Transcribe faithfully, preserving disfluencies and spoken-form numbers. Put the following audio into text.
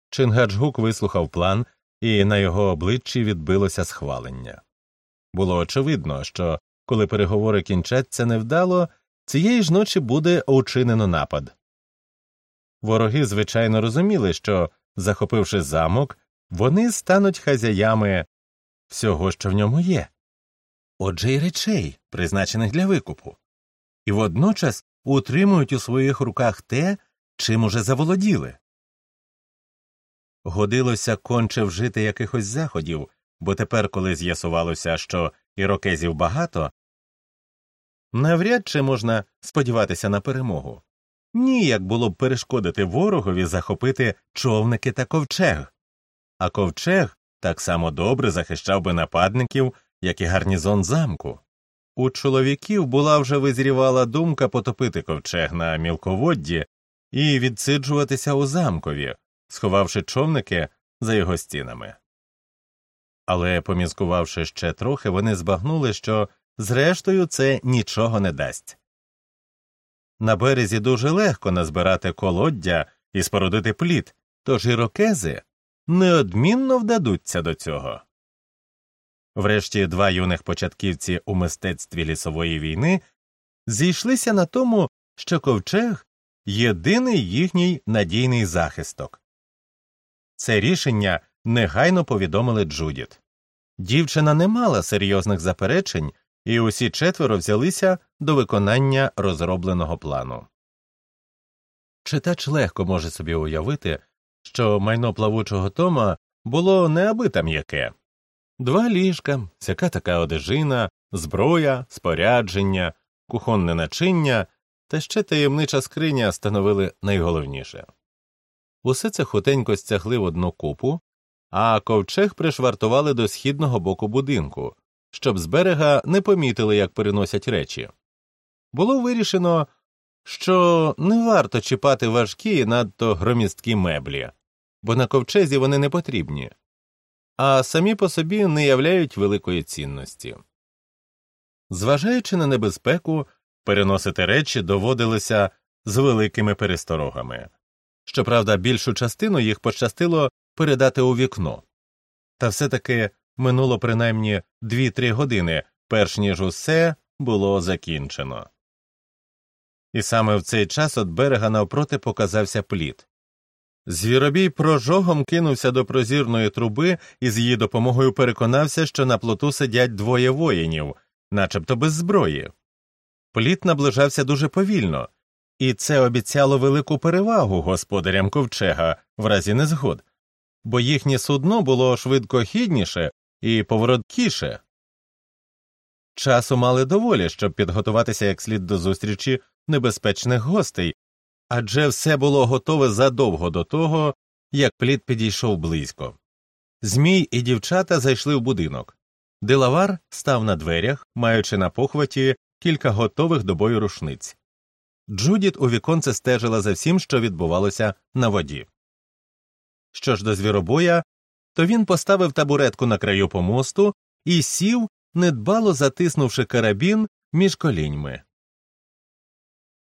Чингаджгук вислухав план, і на його обличчі відбилося схвалення. Було очевидно, що, коли переговори кінчаться невдало, цієї ж ночі буде учинено напад. Вороги, звичайно, розуміли, що, захопивши замок, вони стануть хазяями всього, що в ньому є. Отже, й речей, призначених для викупу. І водночас утримують у своїх руках те, чим уже заволоділи. Годилося конче вжити якихось заходів, бо тепер, коли з'ясувалося, що ірокезів багато, навряд чи можна сподіватися на перемогу. Ніяк було б перешкодити ворогові захопити човники та ковчег. А ковчег так само добре захищав би нападників, як і гарнізон замку. У чоловіків була вже визрівала думка потопити ковчег на мілководді і відсиджуватися у замкові, сховавши човники за його стінами. Але, помізкувавши ще трохи, вони збагнули, що, зрештою, це нічого не дасть. На березі дуже легко назбирати колоддя і спорудити плід, тож ірокези неодмінно вдадуться до цього. Врешті два юних початківці у мистецтві лісової війни зійшлися на тому, що ковчег – єдиний їхній надійний захисток. Це рішення негайно повідомили Джудіт. Дівчина не мала серйозних заперечень, і усі четверо взялися до виконання розробленого плану. Читач легко може собі уявити, що майно плавучого Тома було не аби там яке. Два ліжка, всяка така одежина, зброя, спорядження, кухонне начиння та ще таємнича скриня становили найголовніше. Усе це хутенько стягли в одну купу, а ковчег пришвартували до східного боку будинку, щоб з берега не помітили, як переносять речі. Було вирішено, що не варто чіпати важкі і надто громісткі меблі, бо на ковчезі вони не потрібні, а самі по собі не являють великої цінності. Зважаючи на небезпеку, переносити речі доводилося з великими пересторогами. Щоправда, більшу частину їх пощастило передати у вікно. Та все-таки минуло принаймні дві-три години, перш ніж усе було закінчено. І саме в цей час від берега навпроти показався плід. Звіробій прожогом кинувся до прозірної труби і з її допомогою переконався, що на плоту сидять двоє воїнів, начебто без зброї. Плід наближався дуже повільно, і це обіцяло велику перевагу господарям ковчега в разі незгод, бо їхнє судно було швидкохідніше і повороткіше. Часу мали доволі, щоб підготуватися як слід до зустрічі небезпечних гостей, адже все було готове задовго до того, як плід підійшов близько. Змій і дівчата зайшли в будинок. Делавар став на дверях, маючи на похваті кілька готових до бою рушниць. Джудіт у віконце стежила за всім, що відбувалося на воді. Що ж до звіробоя, то він поставив табуретку на краю помосту і сів, недбало затиснувши карабін між коліньми.